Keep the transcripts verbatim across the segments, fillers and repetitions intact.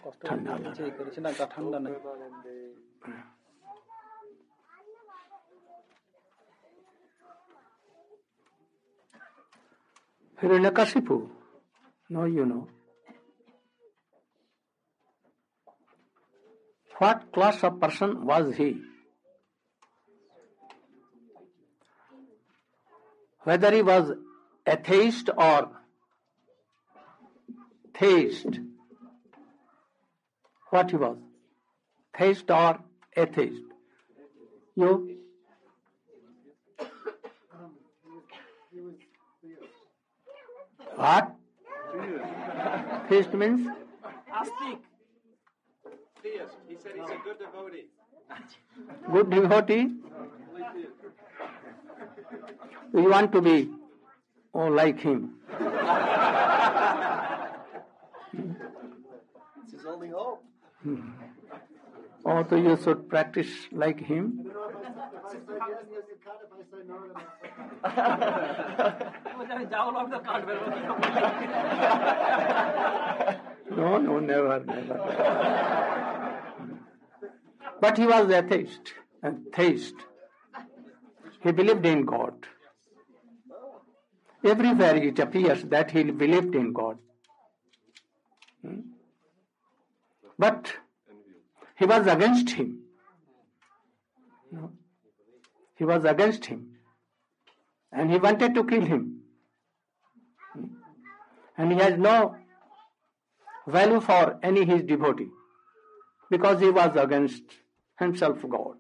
ঠান্ডা লাগে ঠান্ডা নাই Hiranyakashipu, no, you know. What class of person was he? Whether he was atheist or theist, what he was? Theist or atheist? You? What? Theist means? Astic. Theist. He said he's a good devotee. Good devotee? You want to be oh, like him. It's his only hope. Oh, so you should practice like him. No, no, never, never. But he was atheist, and theist. He believed in God. Everywhere it appears that he believed in God. Hmm? But he was against him. No? He was against him. And he wanted to kill him. Hmm? And he has no value for any his devotee because he was against himself God.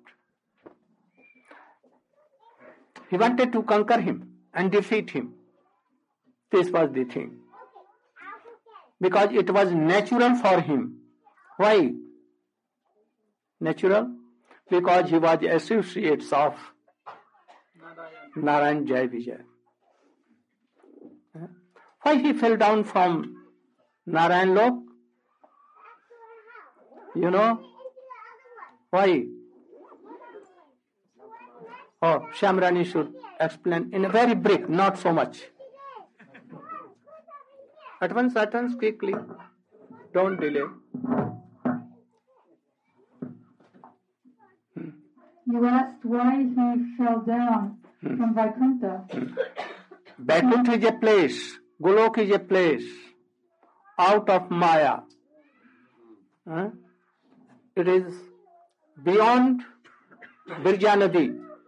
He wanted to conquer him and defeat him. This was the thing. Because it was natural for him. Why? Natural? Because he was associates of Narayan Jai Vijay. Why he fell down from Narayan Lok? You know? Why? Oh, Shamrani should explain in a very brief, not so much. At once, at once, quickly. Don't delay. You asked why he fell down hmm. from Vaikuntha. Vaikuntha is a place. Golok is a place out of Maya. Huh? It is beyond Birja Nadi.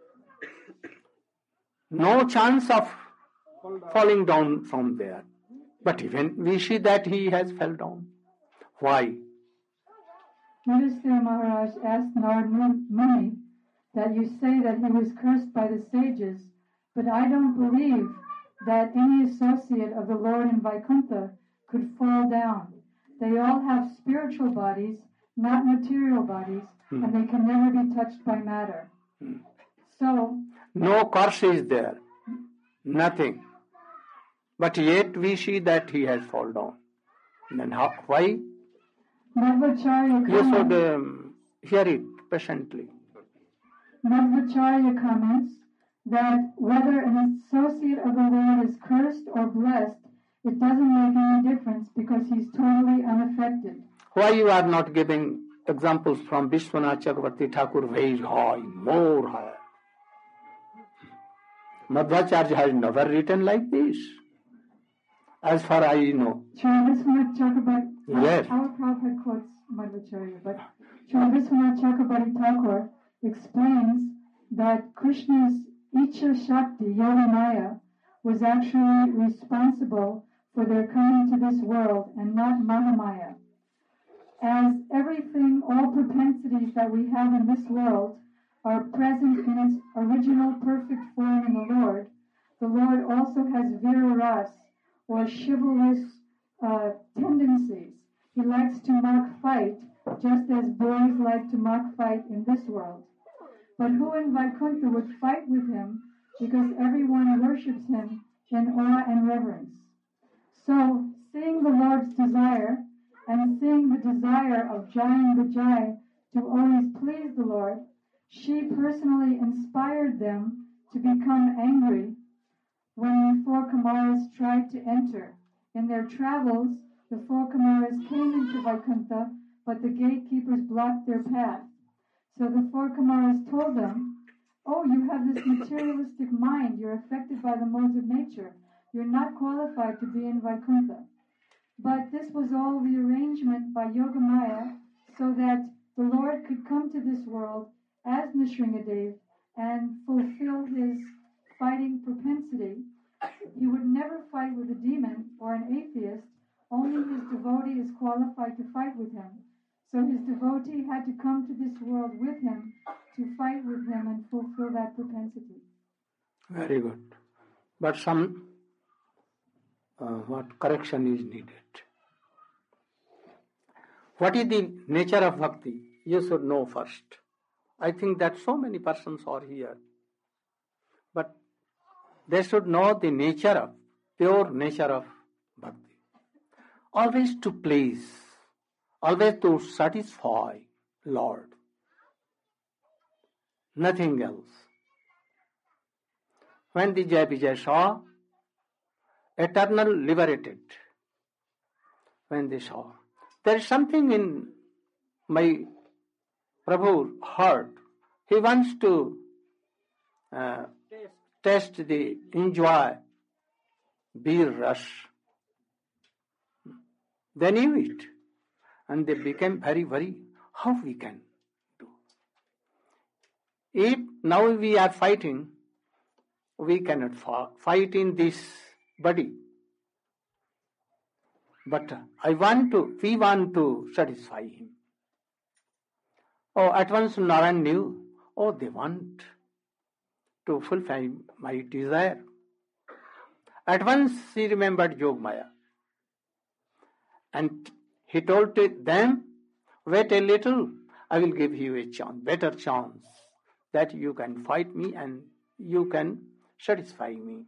No chance of falling down from there. But even we see that he has fell down. Why? Yudhisthira Maharaj asked Narad Muni that you say that he was cursed by the sages, but I don't believe that any associate of the Lord in Vaikuntha could fall down. They all have spiritual bodies, not material bodies, hmm. and they can never be touched by matter. Hmm. So, no curse is there, nothing. But yet we see that he has fallen down. Then how, why? Madhvacharya you should um, hear it patiently. Madhvacharya comments that whether an associate of the Lord is cursed or blessed, it doesn't make any difference because he's totally unaffected. Why you are not giving examples from Vishwanath Chakravarti Thakur, very high, more higher? Madhvacharya has never written like this. As far as I know. Srila Vishwanath Chakrabarti, yes. Our Prabhupada quotes Madhvacharya, but Srila Vishwanath Chakrabarti Thakur explains that Krishna's Icha Shakti, Yoga Maya, was actually responsible for their coming to this world and not Mahamaya. As everything, all propensities that we have in this world are present in its original perfect form in the Lord, the Lord also has vira-ras, or chivalrous uh, tendencies. He likes to mock fight, just as boys like to mock fight in this world. But who in Vaikuntha would fight with him, because everyone worships him in awe and reverence? So, seeing the Lord's desire, and seeing the desire of Jai and Vijay to always please the Lord, she personally inspired them to become angry when the four Kumaras tried to enter. In their travels, the four Kumaras came into Vaikuntha but the gatekeepers blocked their path. So the four Kumaras told them, "Oh, you have this materialistic mind. You're affected by the modes of nature. You're not qualified to be in Vaikuntha." But this was all the arrangement by Yogamaya so that the Lord could come to this world as Nrsingadev and fulfill his fighting propensity. He would never fight with a demon or an atheist. Only his devotee is qualified to fight with him. So his devotee had to come to this world with him to fight with him and fulfill that propensity. Very good. But some uh, what correction is needed. What is the nature of bhakti? You should know first. I think that so many persons are here. But they should know the nature of, pure nature of bhakti. Always to please, always to satisfy Lord. Nothing else. When the Jai Vijay saw eternal liberated, when they saw, there is something in my Prabhu heart. He wants to uh, test the, enjoy, beer rush. They knew it. And they became very worried. How we can do? If now we are fighting, we cannot fight in this body. But I want to, we want to satisfy him. Oh, at once Narayan knew, oh, they want to fulfill my desire. At once he remembered Yogamaya. And he told them, wait a little, I will give you a chance, better chance, that you can fight me and you can satisfy me.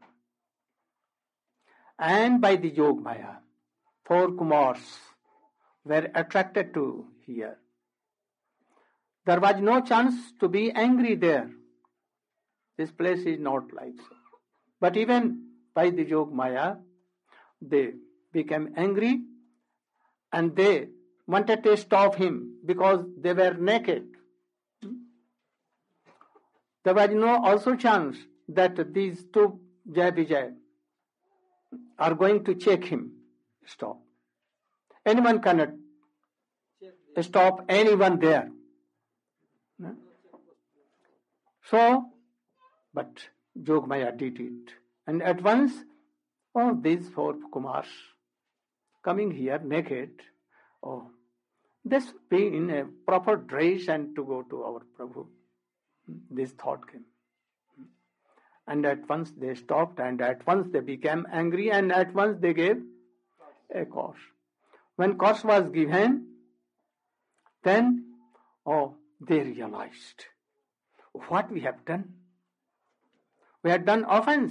And by the Yogamaya, four Kumars were attracted to here. There was no chance to be angry there. This place is not like so. But even by the Yogamaya, they became angry and they wanted to stop him because they were naked. There was no also chance that these two Jai Vijay are going to check him. Stop. Anyone cannot stop anyone there. So, but Yogamaya did it. And at once, oh, these four Kumars coming here naked, oh, this be in a proper dress and to go to our Prabhu. This thought came. And at once they stopped and at once they became angry and at once they gave a course. When course was given, then, oh, they realized what we have done. We had done offense.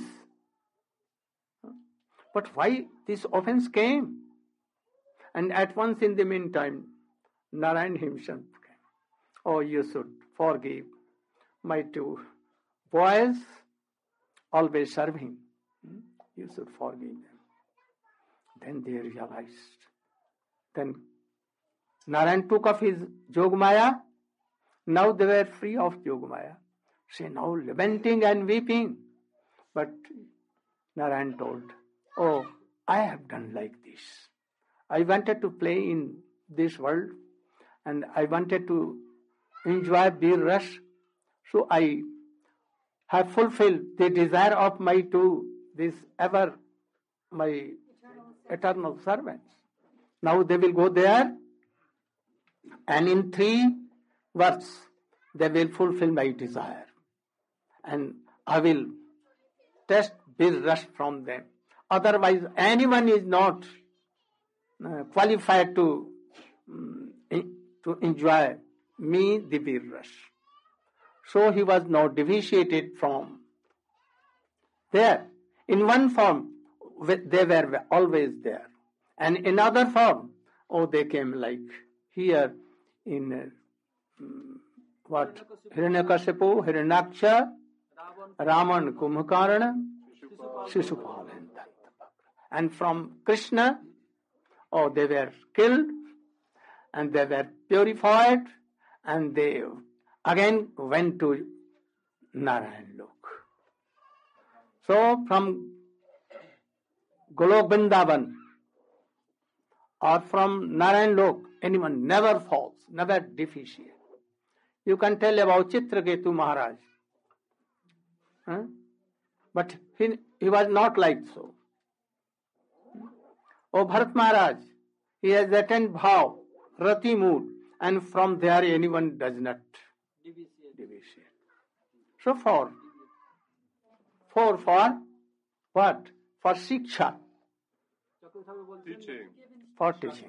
But why this offense came? And at once in the meantime, Narayan himself came. Oh, you should forgive my two boys, always serving. You should forgive them. Then they realized. Then Narayan took off his Yogamaya. Now they were free of Yogamaya. Say now lamenting and weeping. But Narayan told, oh, I have done like this. I wanted to play in this world and I wanted to enjoy beer rush. So I have fulfilled the desire of my two, this ever, my eternal servants. Now they will go there and in three words they will fulfill my desire. And I will test beer rush from them. Otherwise anyone is not uh, qualified to, um, to enjoy me the beer rush. So he was now deviated from there. In one form, they were always there. And in other form, oh, they came like here in uh, what? Hiranyakasipu, Hiranyaksha, Raman, Kumbhakarna, Shishupal. And from Krishna, oh, they were killed. and they were purified, and they again went to Narayan Lok. So from Golok Vrindavan or from Narayan Lok, anyone never falls, never deficient. You can tell about Chitraketu Maharaj. Huh? But he, he was not like so. Oh, Bharat Maharaj, he has attained bhav, rati mood, and from there anyone does not deviate. So for, for, for what? For Shiksha. Teaching. For teaching.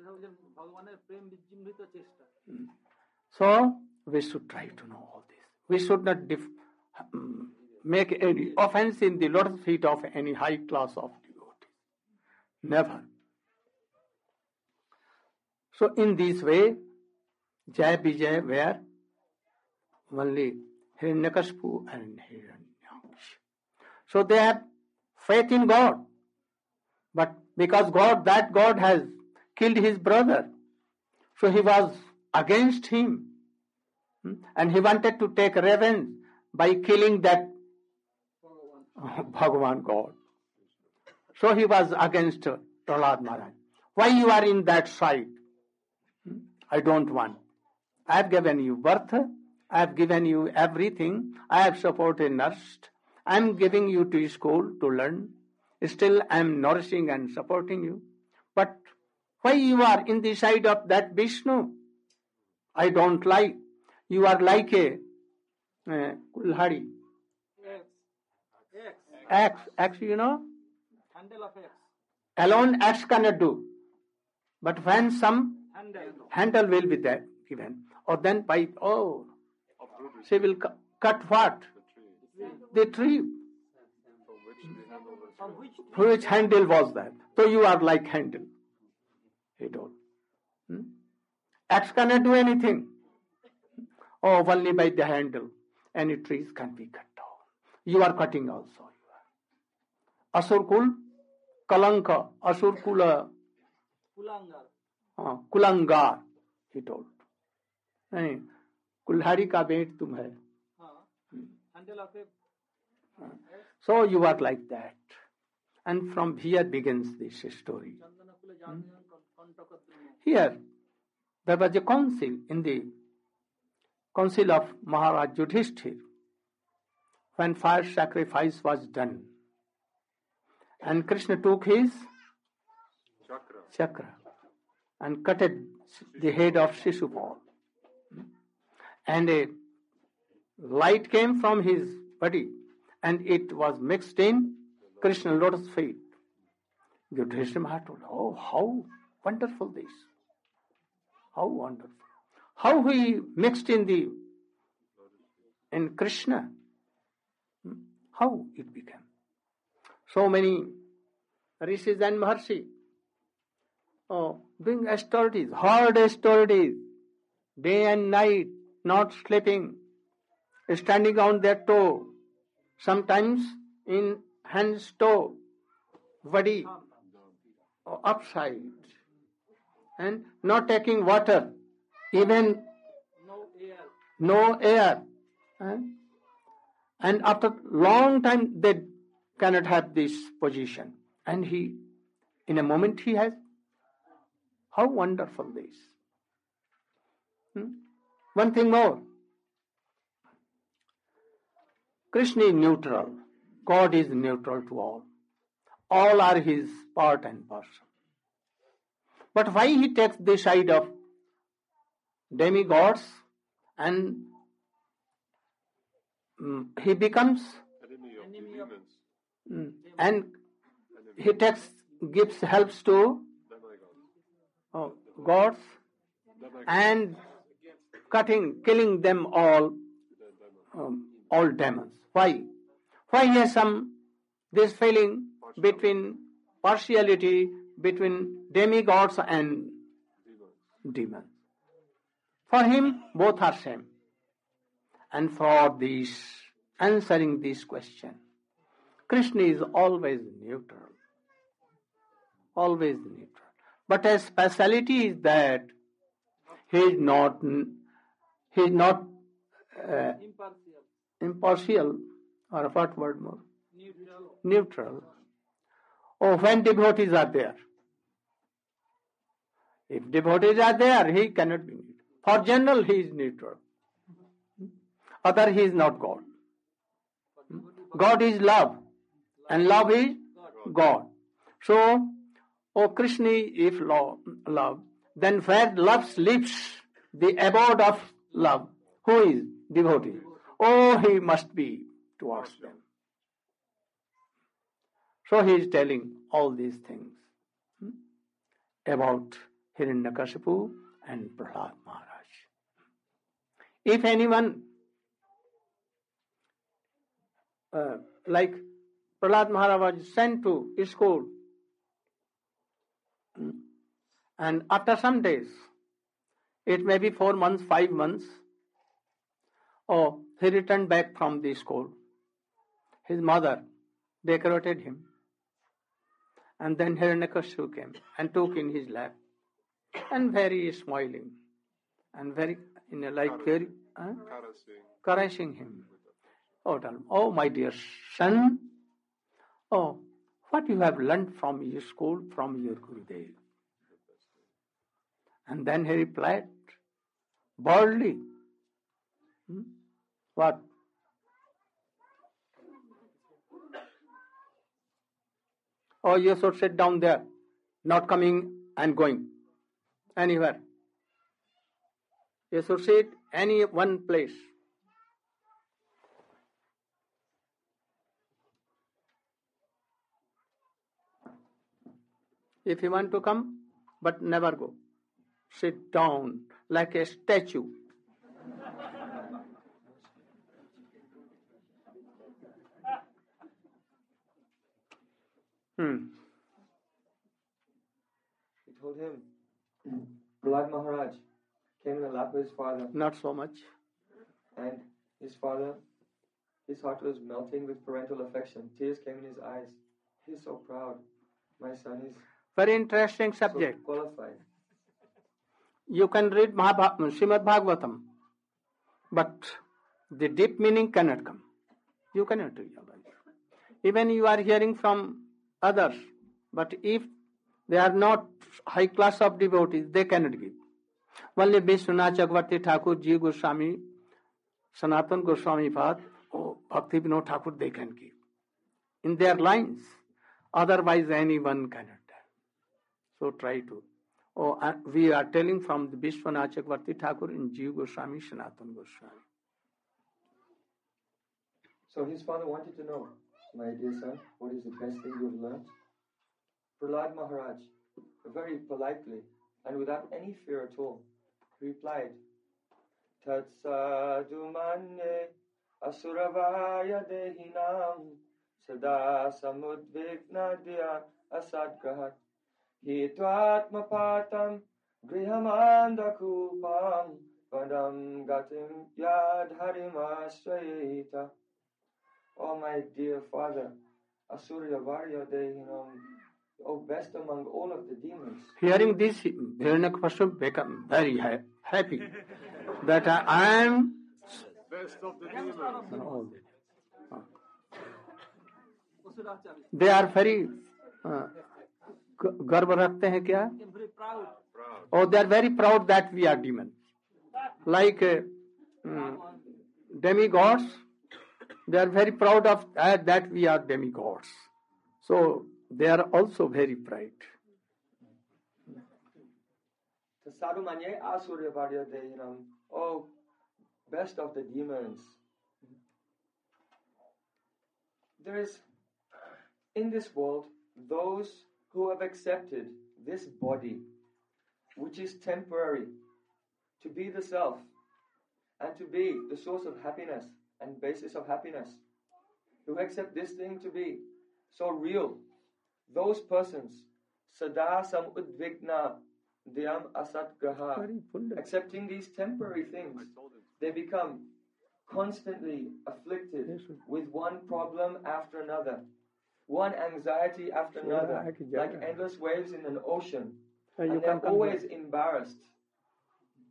So we should try to know all this. We should not dif- um, make any offense in the lotus feet of any high class of devotee. Never. So in this way, Jai Vijay were only Hiranyakashipu and Hiranyaksha. So they have faith in God. But because God, that God has killed his brother, so he was against him. And he wanted to take revenge by killing that Bhagavan God. So he was against Prahlad Maharaj. Why you are in that side? I don't want. I have given you birth. I have given you everything. I have supported, nursed. I am giving you to school to learn. Still I am nourishing and supporting you. But why you are in the side of that Vishnu? I don't like. You are like a uh, Kulhari. X. X, you know? Handle of X. Alone X cannot do. But when some Handle. handle will be there given. Or then by, oh, she will cu- cut what? The tree. From which Which handle was that? So you are like handle. He don't. Hmm? X cannot do anything. Oh, only by the handle. Any trees can be cut down. You are cutting also. Asurkul, Kalanka, Asurkula, Kulangar. uh, Kulangar, he told. नहीं, कुल्हाड़ी का बेट तुम है. हाँ. Handle of a So you are like that. And from here begins this story. Chandana Kula Jamiyan Kontakadrumo. Here, there was a council in the council of Maharaj Yudhishthir when fire sacrifice was done. And Krishna took his Chakra. chakra and cut it, the head of Shishupal. And a light came from his body and it was mixed in Krishna lotus feet. Yudhishthira Maharaj told, oh, how wonderful this. How wonderful. How he mixed in the in Krishna. How it became. So many rishis and maharshi oh, doing austerities, hard austerities, day and night, not sleeping, standing on their toe, sometimes in hands toe, body oh, upside, and not taking water, even No air. no air. And, and after long time they cannot have this position. And he, in a moment he has. How wonderful this. Hmm? One thing more. Krishna is neutral. God is neutral to all. All are his part and parcel. But why he takes the side of demigods and um, he becomes Enemy of Enemy of- demons. mm, and he takes gives helps to Demigods. uh, gods Demigods. and cutting, killing them all, um, all demons. Why? Why he has some this feeling between partiality between demigods and Demons. demons? For him, both are same. And for this, answering this question, Krishna is always neutral. Always neutral. But a speciality is that he is not, he is not uh, Impartial. impartial, or what word more? Neutral. Neutral. Oh, when devotees are there. If devotees are there, he cannot be neutral. For general, he is neutral. Other, he is not God. God is love, and love is God. So, oh Krishna, if love, love, then where love sleeps, the abode of love, who is devotee? Oh, he must be towards them. So he is telling all these things hmm, about Hiranyakashipu and Prahlad Maharaj. If anyone, uh, like Prahlad Maharaj was sent to school, hmm, and after some days, it may be four months, five months, or he returned back from the school. His mother decorated him. And then Hiranyakashipu came and took in his lap, and very smiling, and very, you know, like very, huh? caressing him. Oh, tell him, oh, my dear son, oh, what you have learned from your school, from your Gurudev. And then he replied, boldly, hmm? What? Oh, you should sit down there, not coming and going anywhere. You should sit any one place. If you want to come, but never go. Sit down like a statue. Hmm. He told him, Prahlad Maharaj came in the lap of his father. Not so much. And his father, his heart was melting with parental affection. Tears came in his eyes. He's so proud. My son is very interesting subject. So qualified. You can read Mahabha- Srimad Bhagavatam, but the deep meaning cannot come. You cannot realize. Even you are hearing from others, but if they are not high class of devotees, they cannot give. Only Vishwanath Chakravarti Thakur, Ji Goswami, Sanatan Goswami Pad, oh, Bhakti Vinod Thakur, they can give. In their lines. Otherwise, anyone cannot. So try to. Oh, uh, we are telling from the Vishwanath Chakravarti Thakur in Ji Goswami, Sanatan Goswami. So his father wanted to know, my dear son, what is the best thing you have learned? Prahlad Maharaj, very politely and without any fear at all, replied, Tat sadhu manye asuravaya dehinam sada samudvigna diya asadgrahat hitvatma patam grihamandakupam padam gatim yadharimasrayita. Oh, my dear father, Asurya Varya Dehinam, oh, best among all of the demons. Hearing this, Hiranyakashipu became very ha- happy that I, I am Best of the demons. all this. They are very uh, गर्व रखते हैं क्या? Very proud. Oh, they are very proud that we are demons. Like uh, um, demigods, they are very proud of uh, that we are demigods. So they are also very proud. Sadhumanye Asurya Varya Dehinam, oh, best of the demons. There is, in this world, those who have accepted this body, which is temporary, to be the self, and to be the source of happiness and basis of happiness, who accept this thing to be so real. Those persons, sada sam udvigna dhyam asat graha, accepting these temporary things, they become constantly afflicted with one problem after another, one anxiety after another, like endless waves in an ocean, and they're always embarrassed.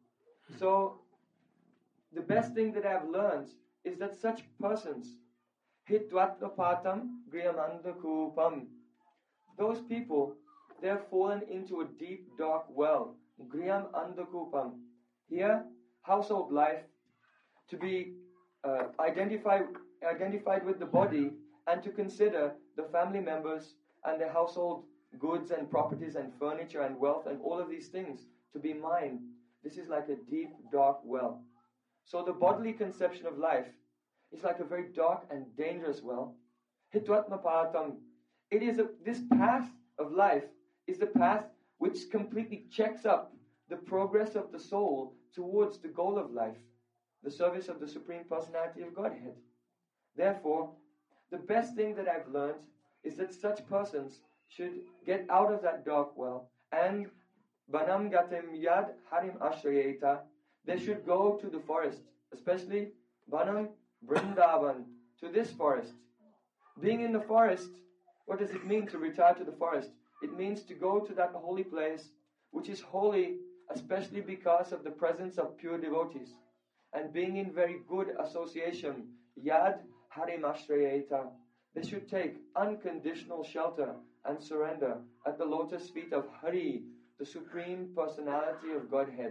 So, the best thing that I've learned is that such persons, hitvatvapatam griyamandakupam, those people, they have fallen into a deep, dark well. Griyam andakupam. Here, household life, to be uh, identified, identified with the body and to consider the family members and the household goods and properties and furniture and wealth and all of these things to be mine. This is like a deep, dark well. So the bodily conception of life is like a very dark and dangerous well. Hitvatmapatam. It is a, this path of life is the path which completely checks up the progress of the soul towards the goal of life, the service of the Supreme Personality of Godhead. Therefore, the best thing that I've learned is that such persons should get out of that dark well and Banam gatem yad harim ashrayeta. They should go to the forest, especially Banam Vrindavan, to this forest. Being in the forest, what does it mean to retire to the forest? It means to go to that holy place, which is holy, especially because of the presence of pure devotees. And being in very good association, yad harim ashrayeta. They should take unconditional shelter and surrender at the lotus feet of Hari, the Supreme Personality of Godhead.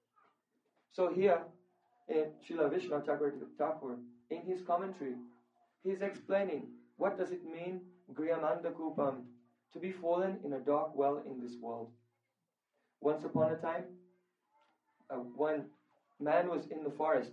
So here, in Srila Vishnu Thakur, in his commentary, he is explaining what does it mean, Griyamandakupam, to be fallen in a dark well in this world. Once upon a time, uh, one man was in the forest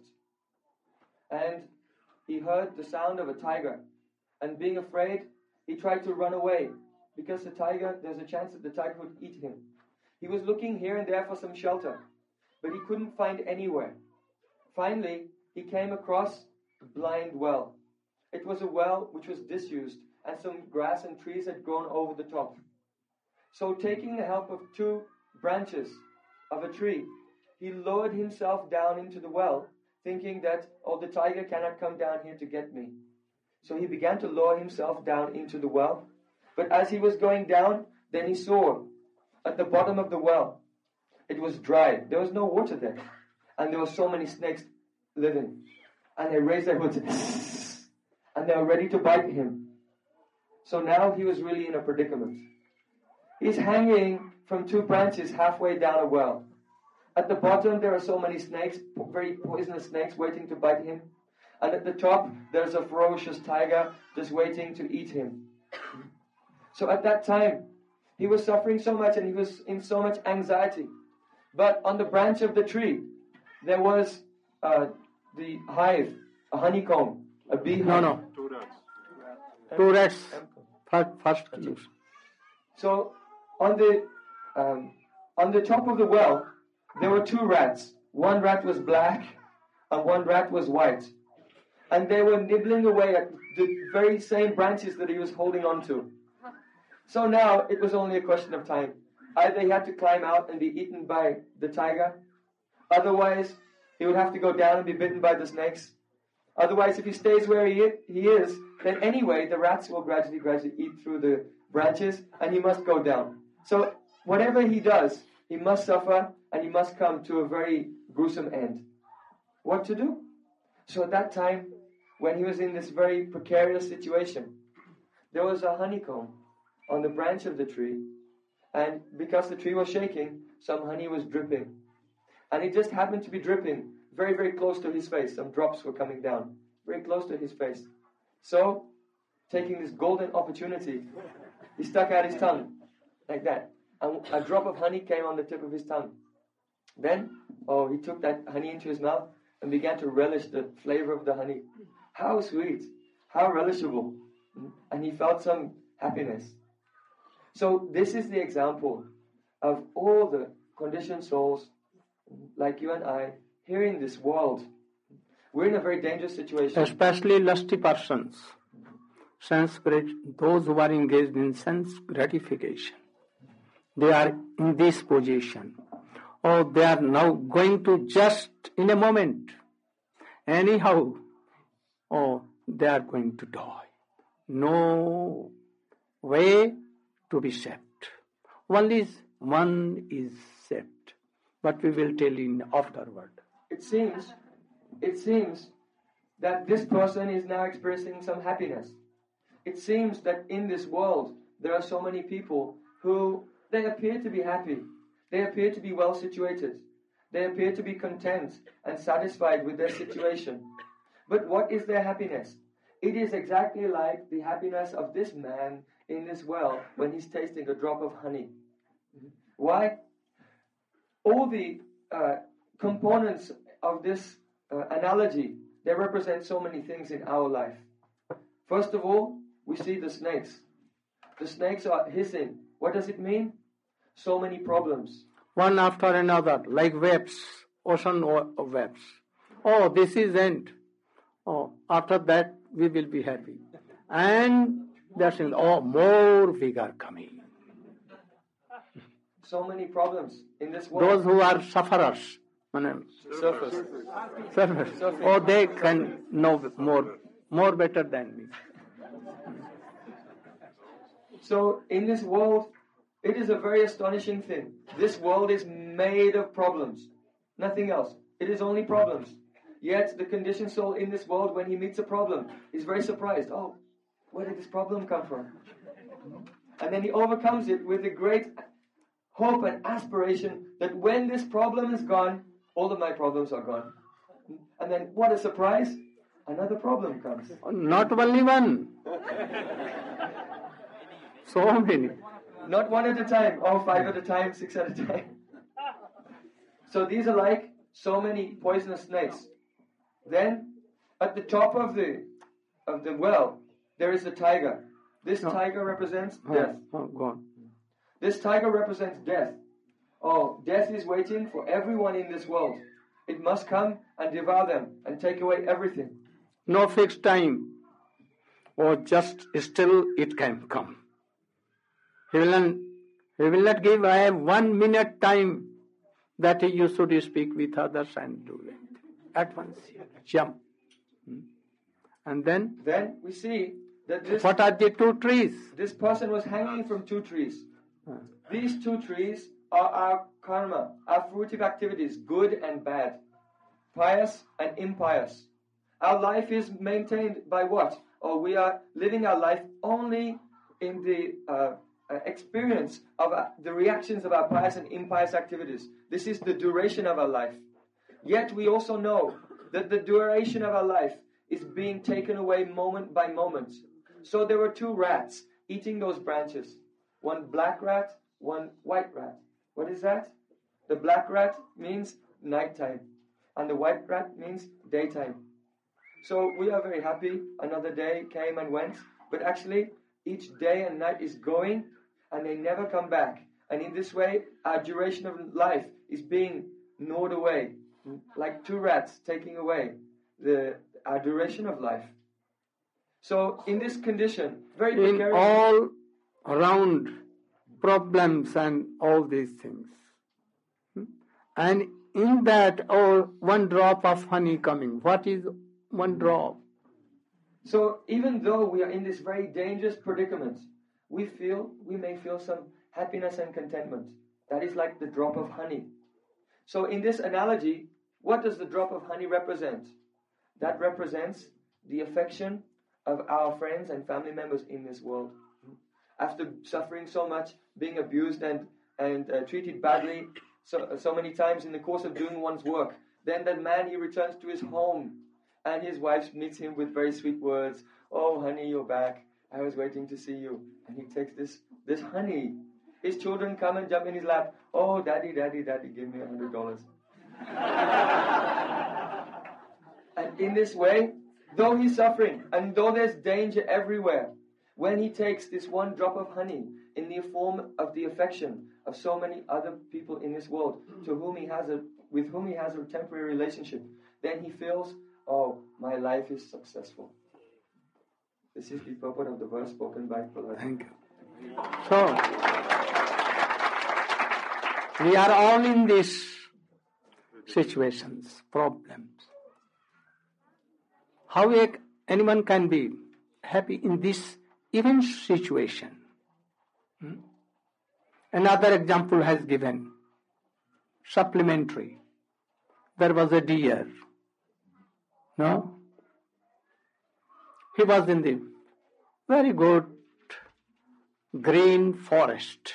and he heard the sound of a tiger, and being afraid, he tried to run away because the tiger, there's a chance that the tiger would eat him. He was looking here and there for some shelter, but he couldn't find anywhere. Finally, he came across a blind well. It was a well which was disused, and some grass and trees had grown over the top. So taking the help of two branches of a tree, he lowered himself down into the well, thinking that, oh, the tiger cannot come down here to get me. So he began to lower himself down into the well. But as he was going down, then he saw at the bottom of the well, it was dry. There was no water there. And there were so many snakes living. And they raised their hoods and they were ready to bite him. So now he was really in a predicament. He's hanging from two branches halfway down a well. At the bottom there are so many snakes, very poisonous snakes waiting to bite him. And at the top there's a ferocious tiger just waiting to eat him. So at that time, he was suffering so much and he was in so much anxiety. But on the branch of the tree, there was uh, the hive, a honeycomb, a beehive. No, no. Two rats. Two rats. First, first use. So on the um, on the top of the well, there were two rats. One rat was black and one rat was white. And they were nibbling away at the very same branches that he was holding on to. So now it was only a question of time. Either he had to climb out and be eaten by the tiger. Otherwise, he would have to go down and be bitten by the snakes. Otherwise, if he stays where he, he is, then anyway, the rats will gradually, gradually eat through the branches and he must go down. So whatever he does, he must suffer and he must come to a very gruesome end. What to do? So at that time, when he was in this very precarious situation, there was a honeycomb on the branch of the tree, and because the tree was shaking, some honey was dripping. And it just happened to be dripping very, very close to his face. Some drops were coming down, very close to his face. So, taking this golden opportunity, he stuck out his tongue, like that. And a drop of honey came on the tip of his tongue. Then, oh, he took that honey into his mouth and began to relish the flavor of the honey. How sweet, how relishable. And he felt some happiness. So this is the example of all the conditioned souls, like you and I, here in this world. We're in a very dangerous situation. Especially lusty persons, sense grat- those who are engaged in sense gratification. They are in this position. Or they are now going to just in a moment. Anyhow, oh, they are going to die. No way to be saved. One is one is saved. but we will tell in afterward. It seems, it seems that this person is now experiencing some happiness. It seems that in this world there are so many people who they appear to be happy. They appear to be well situated. They appear to be content and satisfied with their situation. But what is their happiness? It is exactly like the happiness of this man in this well when he's tasting a drop of honey. Why? All the uh, components of this uh, analogy, they represent so many things in our life. First of all, we see the snakes. The snakes are hissing. What does it mean? So many problems. One after another, like waves, ocean waves. Oh, this is end. Oh, after that we will be happy. And that's it. Oh, more vigor coming. So many problems in this world. Those who are sufferers, Surfers. sufferers, oh, they can know more, more better than me. So in this world, it is a very astonishing thing. This world is made of problems. Nothing else. It is only problems. Yet the conditioned soul in this world, when he meets a problem, is very surprised. Oh, where did this problem come from? And then he overcomes it with a great hope and aspiration that when this problem is gone, all of my problems are gone. And then what a surprise, another problem comes. Not only one. So many. Not one at a time, or five at a time, six at a time. So these are like so many poisonous snakes. Then, at the top of the of the well, there is a tiger. This No. tiger represents Oh, death. oh, go on. This tiger represents death. Oh, death is waiting for everyone in this world. It must come and devour them and take away everything. No fixed time. Or just still it can come. He will not, he will not give I have one minute time that you should speak with others and do it. At once, jump. Hmm. And then, Then we see that this, what are the two trees? this person was hanging from two trees. Uh, These two trees are our karma, our fruitive activities, good and bad, pious and impious. Our life is maintained by what? Or we are living our life only in the uh, uh, experience of uh, the reactions of our pious and impious activities. This is the duration of our life. Yet we also know that the duration of our life is being taken away moment by moment. So there were two rats eating those branches. One black rat, one white rat. What is that? The black rat means nighttime, and the white rat means daytime. So we are very happy. Another day came and went, but actually each day and night is going, and they never come back. And in this way, our duration of life is being gnawed away, like two rats taking away the our duration of life. So in this condition, very in precarious. all around problems and all these things. Hmm? And in that, oh, one drop of honey coming. What is one drop? So even though we are in this very dangerous predicament, we feel, we may feel some happiness and contentment. That is like the drop of honey. So in this analogy, what does the drop of honey represent? That represents the affection of our friends and family members in this world. After suffering so much, being abused and, and uh, treated badly so, so many times in the course of doing one's work, then that man, he returns to his home, and his wife meets him with very sweet words. Oh, honey, you're back. I was waiting to see you. And he takes this, this honey. His children come and jump in his lap. Oh, daddy, daddy, daddy, give me a hundred dollars. And in this way, though he's suffering, and though there's danger everywhere, when he takes this one drop of honey in the form of the affection of so many other people in this world to whom he has a, with whom he has a temporary relationship, then he feels, oh, my life is successful. This is the purport of the verse spoken by Prahlad. Thank you. So, we are all in these situations, problems. How anyone can be happy in this even situation? Hmm? Another example has given. supplementary. There was a deer. No? He was in the very good green forest.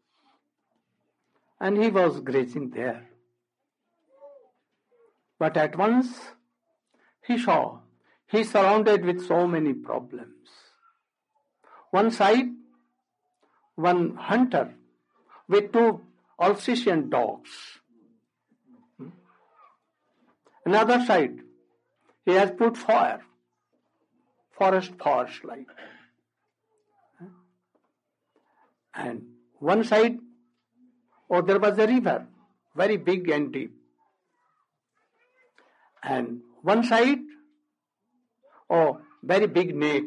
And he was grazing there. But at once he saw he is surrounded with so many problems. One side, one hunter with two Alsatian dogs. Another side, he has put fire, forest forest like. And one side, oh, there was a river, very big and deep. And one side, oh, very big net.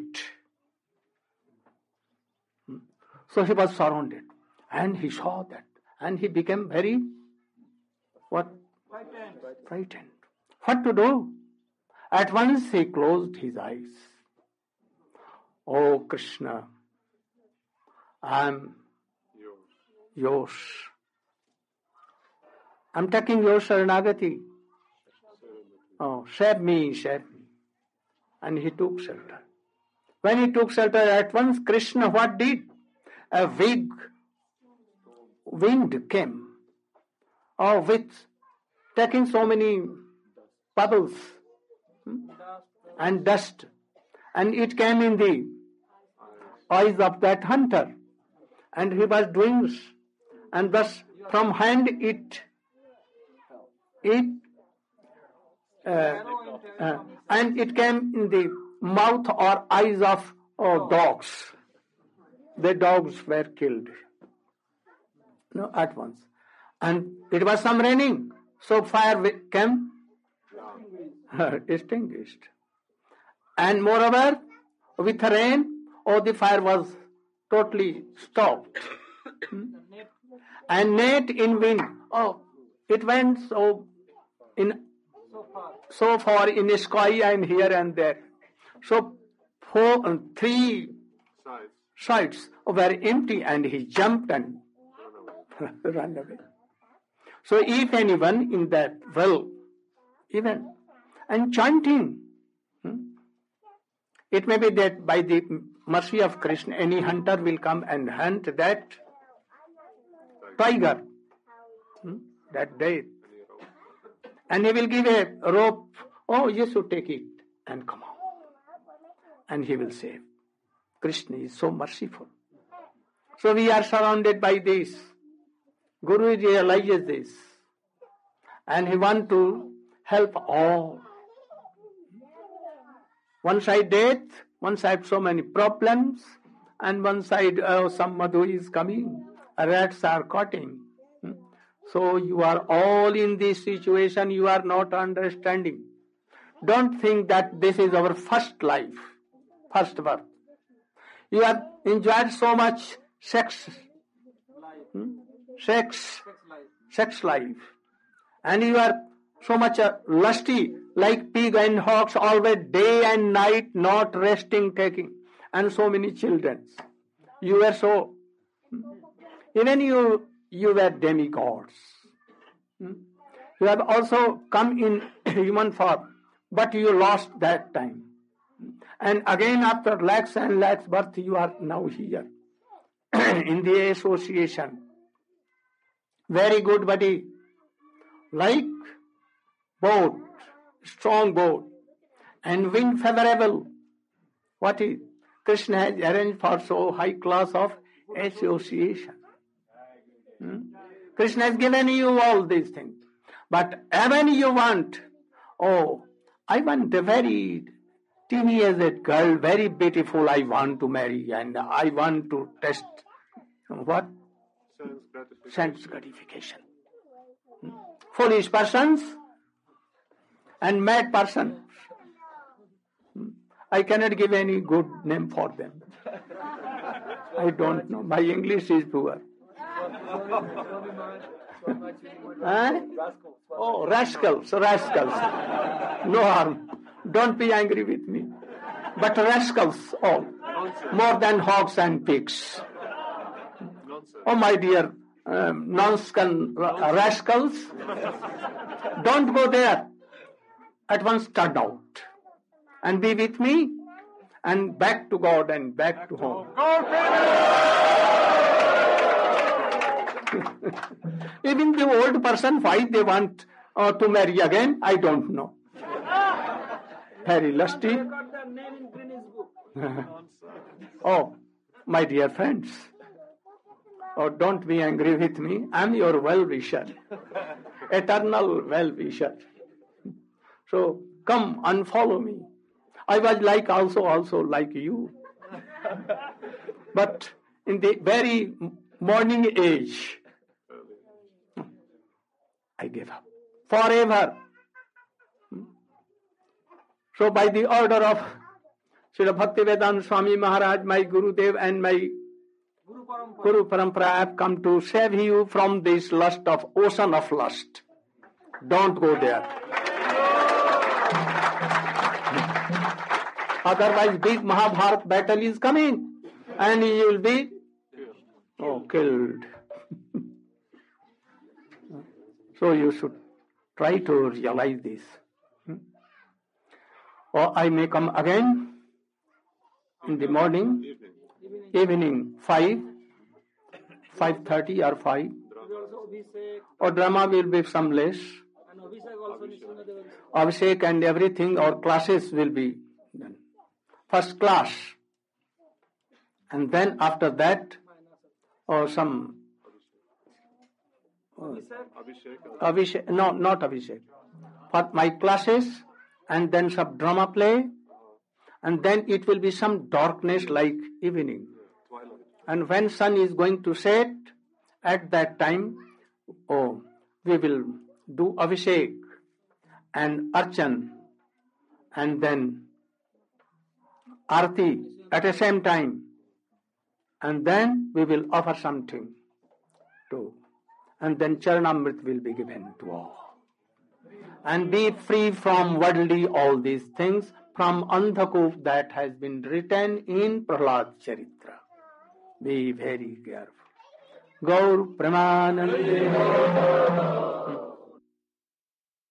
So he was surrounded. And he saw that. And he became very, what? Frightened. Frightened. What to do? At once he closed his eyes. Oh Krishna, I am yours. I am taking your Sharanagati. Oh, save me, save me. And he took shelter. When he took shelter, at once Krishna what did? A big wind came. Oh, with taking so many puddles hmm, and dust. And it came in the eyes of that hunter. And he was doing this. And thus from hand it, it uh, uh, and it came in the mouth or eyes of oh, dogs. The dogs were killed. No, at once. And it was some raining. So fire came extinguished. And moreover, with rain, oh, the fire was totally stopped. And net in wind, oh, it went so in So far. so far in the sky and here and there. So four, three sides were empty, and he jumped and ran away. So if anyone in that well, even and chanting, hmm, it may be that by the mercy of Krishna, any hunter will come and hunt that tiger hmm, that day. And he will give a rope. Oh, you should take it and come out. And he will save. Krishna is so merciful. So we are surrounded by this. Guru realizes this. And he wants to help all. One side death, one side so many problems, and one side uh, some madhu is coming. Rats are cutting. So you are all in this situation, you are not understanding. Don't think that this is our first life, first birth. You have enjoyed so much sex, hmm? sex, Sex life. sex life. And you are so much uh, lusty, like pig and hogs, always day and night, not resting, taking. And so many children. You were so, even you, you were demigods. Hmm? You have also come in human form, but you lost that time. And again after lakhs and lakhs birth, you are now here in the association. Very good buddy. Like boat, strong boat, and wind favorable. What is? Krishna has arranged for so high class of association. Hmm? Krishna has given you all these things. But even you want, oh, I want a very teenage girl, very beautiful, I want to marry, and I want to test what? Sense gratification. Hmm? Foolish persons and mad persons. Hmm? I cannot give any good name for them. I don't know. My English is poor. Huh? Oh, rascals, rascals. No harm. Don't be angry with me. But rascals all. More than hogs and pigs. Oh, my dear um, non-scan rascals. Don't go there. At once turn out and be with me and back to God and back to home. Even the old person, why they want uh, to marry again, I don't know. Very lusty. They got their name in Guinness Book. Oh, my dear friends, oh, don't be angry with me. I'm your well-wisher, eternal well-wisher. So come and follow me. I was like also, also like you. But in the very morning age, I gave up. Forever. So by the order of Srila Bhaktivedanta Swami Maharaj, my Gurudev and my Guru Parampara. Guru Parampara, I have come to save you from this lust of ocean of lust. Don't go there. Otherwise, big Mahabharat battle is coming and you will be oh, killed. So you should try to realize this. Or I may come again in the morning, evening, five, five thirty or five. We also Abhishek Or drama will be some less. and Abhishek also Nishina Dev. Abhishek and everything, or classes will be done. First class. And then after that, or some uh, Abhishek, no, not Abhishek. For my classes, and then some drama play, and then it will be some darkness like evening. And when sun is going to set, at that time, oh, we will do Abhishek and Archan, and then Arti at the same time. And then we will offer something to, and then Charanamrit will be given to all. And be free from worldly all these things from Andhakup that has been written in Prahlad Charitra. Be very careful. Gaur Premanande.